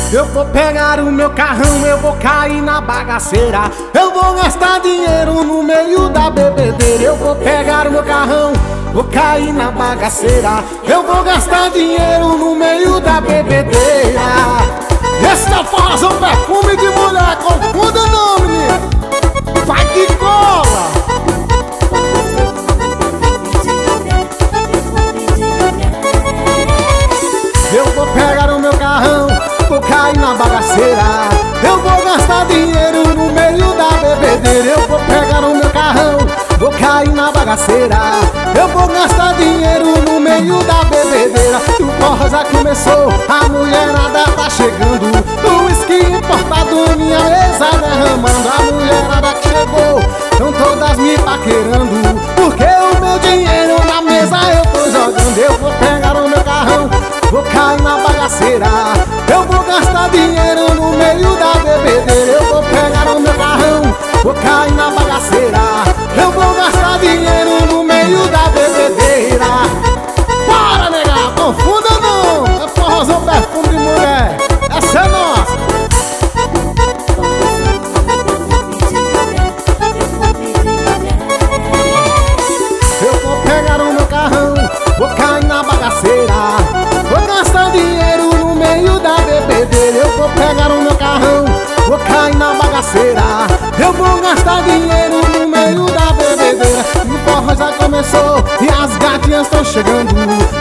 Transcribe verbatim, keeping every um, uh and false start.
Eu vou pegar o meu carrão, eu vou cair na bagaceira. Eu vou gastar dinheiro no meio da bebedeira. Eu vou pegar o meu carrão, vou cair na bagaceira. Eu vou gastar dinheiro no meio da bebedeira. Esse é o forrozão perfume de mulher, confunda não, menino. Vai que cola. Eu vou pegar o meu carrão, vou cair na bagaceira. Eu vou gastar dinheiro no meio da bebedeira. Eu vou pegar o meu carrão, vou cair na bagaceira. Eu vou gastar dinheiro no meio da bebedeira. O forró já começou, a mulherada tá chegando. O uísque importado, minha mesa derramando. A mulherada que chegou, tão todas me paquerando, porque o meu dinheiro na mesa eu tô jogando. Eu vou pegar o meu carrão, vou cair na bagaceira. Eu vou gastar dinheiro no meio da bebedeira. Eu vou pegar o meu carrão, vou cair na bagaceira. Eu vou gastar dinheiro no meio da bebedeira. Bora, nega, confunda não. É forrozão perfume de mulher, essa é nossa. Eu vou pegar o meu carrão, vou cair na bagaceira. Vou gastar dinheiro no meio da bebedeira. Eu vou pegar o meu carrão, vou cair na bagaceira. Eu vou gastar dinheiro no meio da bebedeira. O forró já começou e as gatinhas estão chegando.